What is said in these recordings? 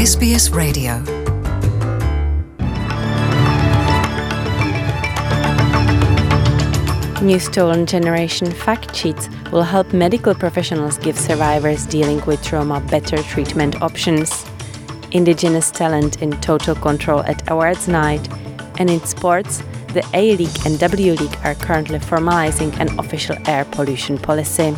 SBS Radio. New Stolen Generation fact sheets will help medical professionals give survivors dealing with trauma better treatment options. Indigenous talent in total control at awards night. And in sports, the A-League and W-League are currently formalizing an official air pollution policy.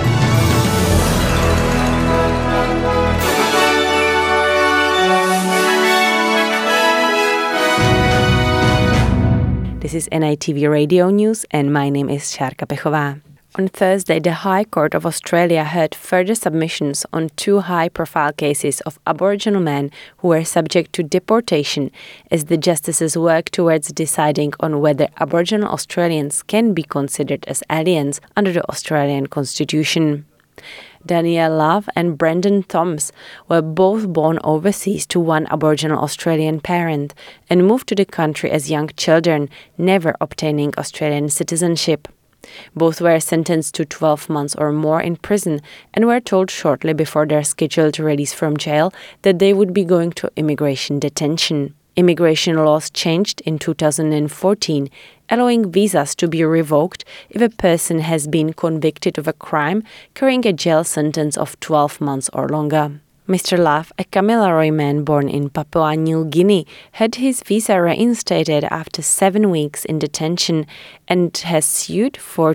This is NITV Radio News and my name is Šárka Pechová. On Thursday, the High Court of Australia heard further submissions on two high-profile cases of Aboriginal men who were subject to deportation as the justices work towards deciding on whether Aboriginal Australians can be considered as aliens under the Australian Constitution. Danielle Love and Brendan Thoms were both born overseas to one Aboriginal Australian parent and moved to the country as young children, never obtaining Australian citizenship. Both were sentenced to 12 months or more in prison and were told shortly before their scheduled release from jail that they would be going to immigration detention. Immigration laws changed in 2014, allowing visas to be revoked if a person has been convicted of a crime carrying a jail sentence of 12 months or longer. Mr. Love, a Kamilaroi man born in Papua New Guinea, had his visa reinstated after 7 weeks in detention and has sued for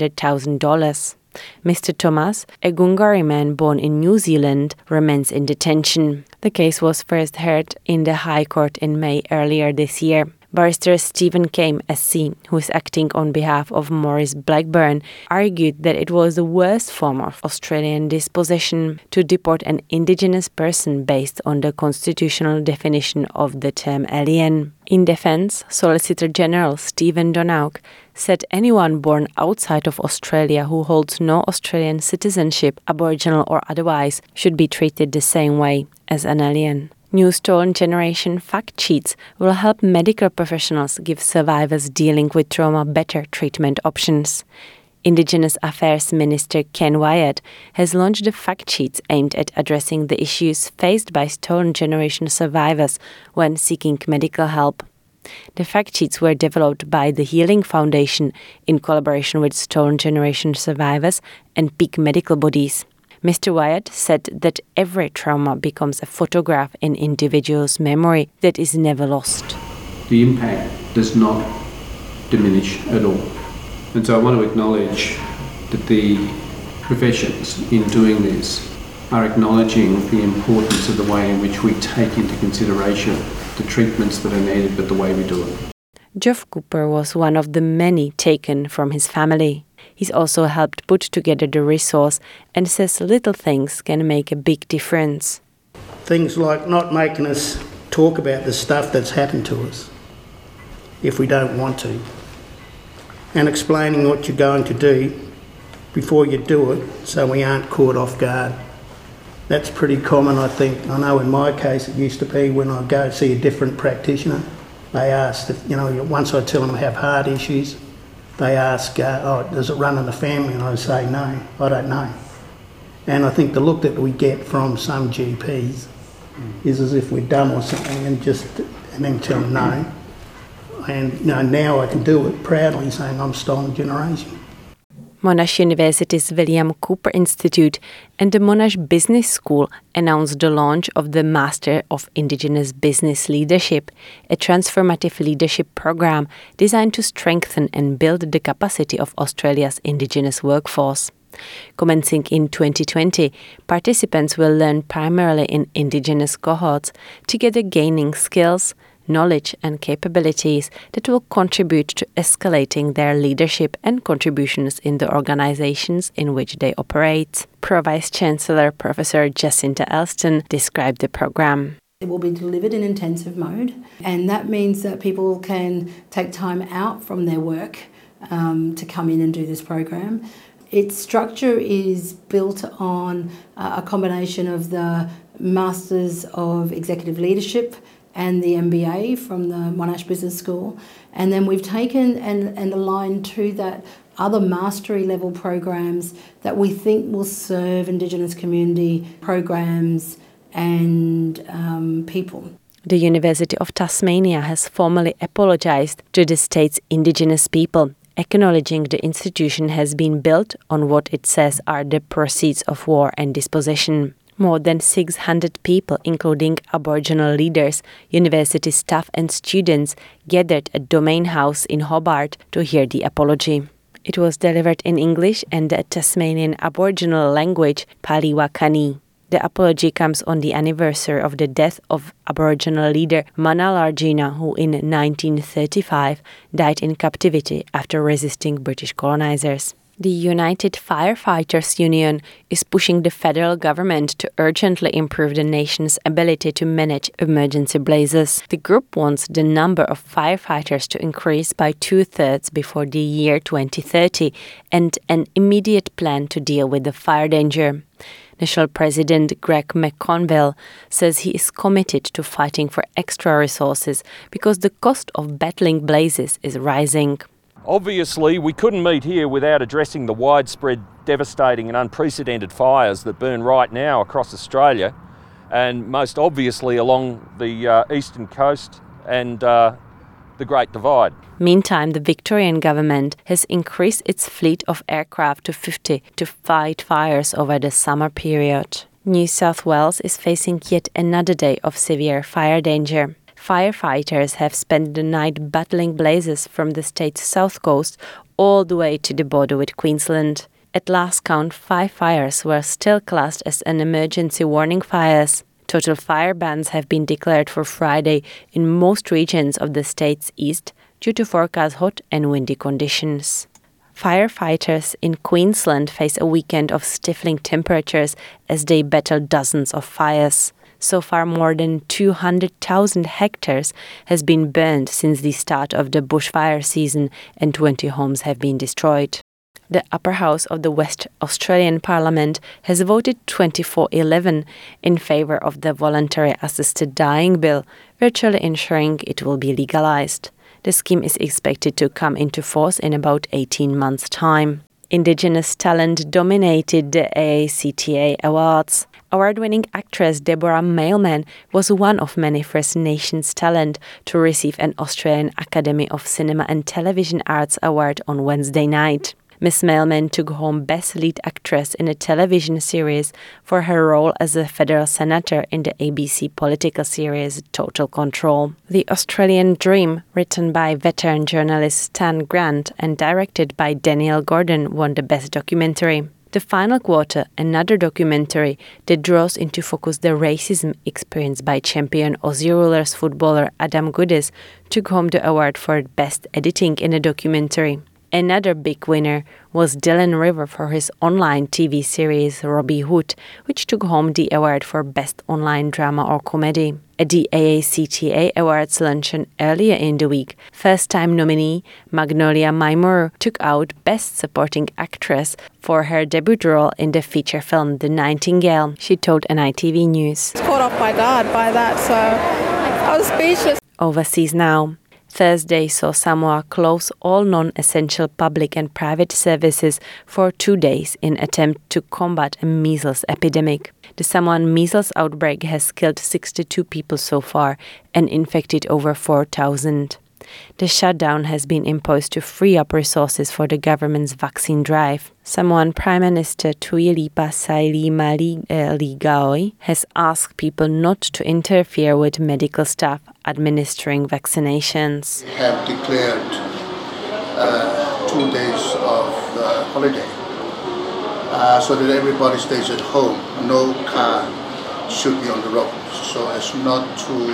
$200,000. Mr. Thomas, a Gungari man born in New Zealand, remains in detention. The case was first heard in the High Court in May earlier this year. Barrister Stephen Kame, SC, who is acting on behalf of Maurice Blackburn, argued that it was the worst form of Australian dispossession to deport an Indigenous person based on the constitutional definition of the term alien. In defence, Solicitor General Stephen Donauk said anyone born outside of Australia who holds no Australian citizenship, Aboriginal or otherwise, should be treated the same way as an alien. New Stolen Generation fact sheets will help medical professionals give survivors dealing with trauma better treatment options. Indigenous Affairs Minister Ken Wyatt has launched the fact sheets aimed at addressing the issues faced by Stolen Generation survivors when seeking medical help. The fact sheets were developed by the Healing Foundation in collaboration with Stolen Generation survivors and peak medical bodies. Mr. Wyatt said that every trauma becomes a photograph in individual's memory that is never lost. The impact does not diminish at all. And so I want to acknowledge that the professions in doing this are acknowledging the importance of the way in which we take into consideration the treatments that are needed, but the way we do it. Geoff Cooper was one of the many taken from his family. He's also helped put together the resource and says little things can make a big difference. Things like not making us talk about the stuff that's happened to us if we don't want to, and explaining what you're going to do before you do it so we aren't caught off guard. That's pretty common, I think. I know in my case it used to be when I go see a different practitioner, they asked if, once I tell them I have heart issues, they ask, does it run in the family? And I say, no, I don't know. And I think the look that we get from some GPs is as if we're dumb or something and then tell them no. And now I can do it proudly saying I'm Stolen Generation. Monash University's William Cooper Institute and the Monash Business School announced the launch of the Master of Indigenous Business Leadership, a transformative leadership program designed to strengthen and build the capacity of Australia's Indigenous workforce. Commencing in 2020, participants will learn primarily in Indigenous cohorts, together gaining skills, knowledge and capabilities that will contribute to escalating their leadership and contributions in the organizations in which they operate. Pro Vice-Chancellor Professor Jacinta Elston described the program. It will be delivered in intensive mode, and that means that people can take time out from their work to come in and do this program. Its structure is built on a combination of the Masters of Executive Leadership and the MBA from the Monash Business School. And then we've taken and aligned to that other mastery level programs that we think will serve Indigenous community programs and people. The University of Tasmania has formally apologised to the state's Indigenous people, acknowledging the institution has been built on what it says are the proceeds of war and dispossession. More than 600 people, including Aboriginal leaders, university staff and students, gathered at Domain House in Hobart to hear the apology. It was delivered in English and the Tasmanian Aboriginal language, Paliwakani. The apology comes on the anniversary of the death of Aboriginal leader Manalarjina, who in 1935 died in captivity after resisting British colonizers. The United Firefighters Union is pushing the federal government to urgently improve the nation's ability to manage emergency blazes. The group wants the number of firefighters to increase by 2/3 before the year 2030 and an immediate plan to deal with the fire danger. National President Greg McConville says he is committed to fighting for extra resources because the cost of battling blazes is rising. Obviously, we couldn't meet here without addressing the widespread, devastating and unprecedented fires that burn right now across Australia, and most obviously along the eastern coast and the Great Divide. Meantime, the Victorian government has increased its fleet of aircraft to 50 to fight fires over the summer period. New South Wales is facing yet another day of severe fire danger. Firefighters have spent the night battling blazes from the state's south coast all the way to the border with Queensland. At last count, 5 fires were still classed as an emergency warning fires. Total fire bans have been declared for Friday in most regions of the state's east due to forecast hot and windy conditions. Firefighters in Queensland face a weekend of stifling temperatures as they battle dozens of fires. So far, more than 200,000 hectares has been burned since the start of the bushfire season and 20 homes have been destroyed. The upper house of the West Australian Parliament has voted 24-11 in favour of the voluntary assisted dying bill, virtually ensuring it will be legalised. The scheme is expected to come into force in about 18 months' time. Indigenous talent dominated the AACTA Awards. Award-winning actress Deborah Mailman was one of many First Nations talent to receive an Australian Academy of Cinema and Television Arts Award on Wednesday night. Miss Mailman took home Best Lead Actress in a television series for her role as a federal senator in the ABC political series Total Control. The Australian Dream, written by veteran journalist Stan Grant and directed by Daniel Gordon, won the Best Documentary. The Final Quarter, another documentary that draws into focus the racism experienced by champion Aussie Rulers footballer Adam Goodes, took home the award for Best Editing in a Documentary. Another big winner was Dylan River for his online TV series Robbie Hood, which took home the award for Best Online Drama or Comedy. At the AACTA Awards luncheon earlier in the week, first-time nominee Magnolia Maimur took out Best Supporting Actress for her debut role in the feature film The Nightingale, she told NITV News. I was caught off by guard by that, so I was speechless. Overseas now. Thursday saw Samoa close all non-essential public and private services for 2 days in attempt to combat a measles epidemic. The Samoan measles outbreak has killed 62 people so far and infected over 4,000. The shutdown has been imposed to free up resources for the government's vaccine drive. Samoan Prime Minister Tuilaepa Sailima-Ligaoi has asked people not to interfere with medical staff administering vaccinations. We have declared 2 days of holiday so that everybody stays at home. No car should be on the road so as not to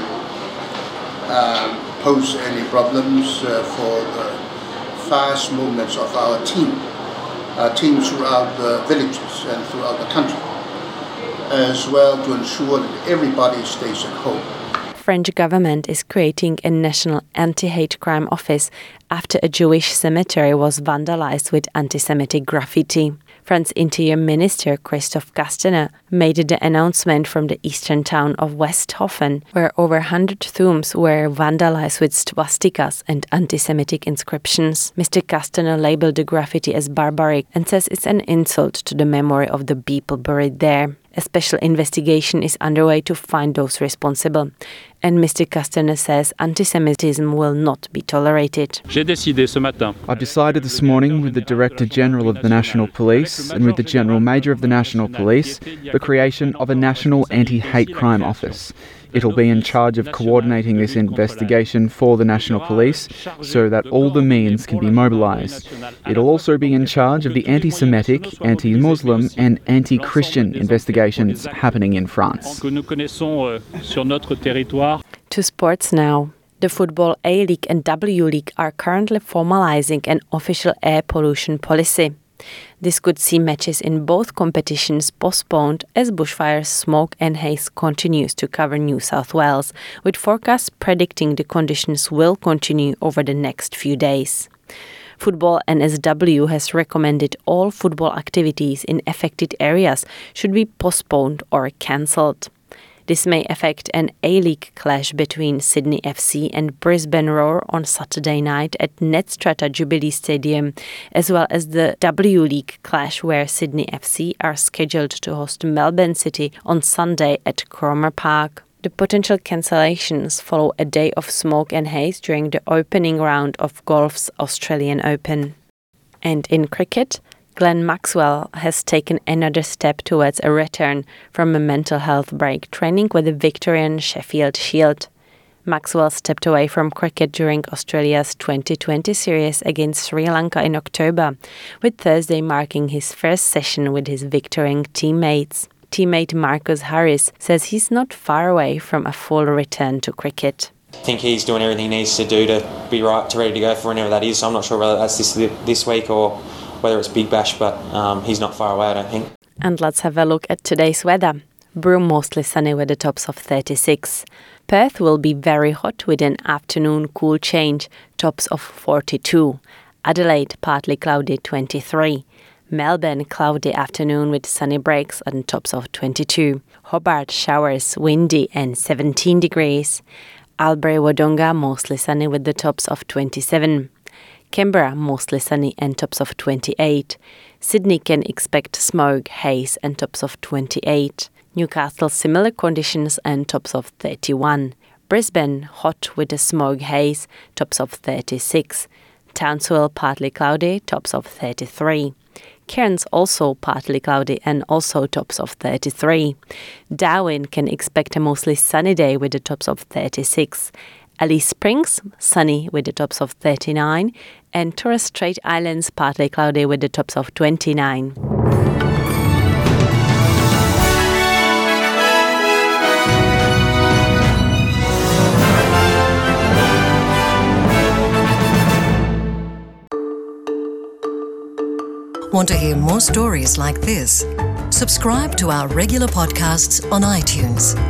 pose any problems for the fast movements of our teams throughout the villages and throughout the country, as well to ensure that everybody stays at home. French government is creating a national anti-hate crime office after a Jewish cemetery was vandalized with anti-Semitic graffiti. France Interior Minister Christophe Castaner made the announcement from the eastern town of Westhofen, where over 100 tombs were vandalized with swastikas and anti-Semitic inscriptions. Mr. Castaner labeled the graffiti as barbaric and says it's an insult to the memory of the people buried there. A special investigation is underway to find those responsible. And Mr. Castaner says anti-Semitism will not be tolerated. I've decided this morning with the Director General of the National Police and with the General Major of the National Police the creation of a National Anti-Hate Crime Office. It'll be in charge of coordinating this investigation for the National Police so that all the means can be mobilised. It'll also be in charge of the anti-Semitic, anti-Muslim and anti-Christian investigations happening in France. To sports now. The Football A-League and W-League are currently formalising an official air pollution policy. This could see matches in both competitions postponed as bushfires, smoke and haze continues to cover New South Wales, with forecasts predicting the conditions will continue over the next few days. Football NSW has recommended all football activities in affected areas should be postponed or cancelled. This may affect an A-League clash between Sydney FC and Brisbane Roar on Saturday night at Netstrata Jubilee Stadium, as well as the W-League clash where Sydney FC are scheduled to host Melbourne City on Sunday at Cromer Park. The potential cancellations follow a day of smoke and haze during the opening round of golf's Australian Open. And in cricket, Glenn Maxwell has taken another step towards a return from a mental health break, training with the Victorian Sheffield Shield. Maxwell stepped away from cricket during Australia's 2020 series against Sri Lanka in October, with Thursday marking his first session with his Victorian teammates. Teammate Marcus Harris says he's not far away from a full return to cricket. I think he's doing everything he needs to do to be right, to ready to go for whenever that is. So I'm not sure whether that's this week or whether it's Big Bash, but he's not far away, I don't think. And let's have a look at today's weather. Broome mostly sunny with the tops of 36. Perth will be very hot with an afternoon cool change, tops of 42. Adelaide partly cloudy, 23. Melbourne cloudy afternoon with sunny breaks and tops of 22. Hobart showers, windy and 17 degrees. Albury-Wodonga mostly sunny with the tops of 27. Canberra mostly sunny and tops of 28. Sydney can expect smoke, haze and tops of 28. Newcastle similar conditions and tops of 31. Brisbane hot with a smoke haze, tops of 36. Townsville partly cloudy, tops of 33. Cairns also partly cloudy and also tops of 33. Darwin can expect a mostly sunny day with the tops of 36. Alice Springs, sunny with the tops of 39, and Torres Strait Islands partly cloudy with the tops of 29. Want to hear more stories like this? Subscribe to our regular podcasts on iTunes.